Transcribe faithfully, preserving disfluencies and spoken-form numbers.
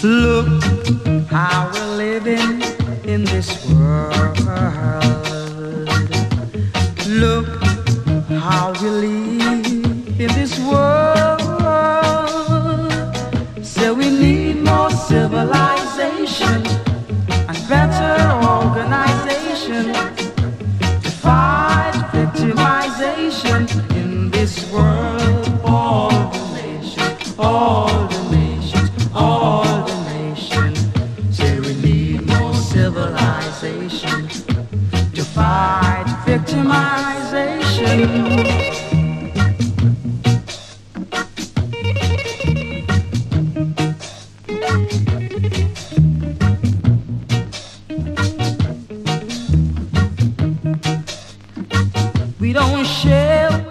Look how we're living in this world. Look how we live in this world. So we need more civilization and better organization to fight victimization in this world. All the nations, all the nations, all the nations say we need more civilization to fight victimization. We don't share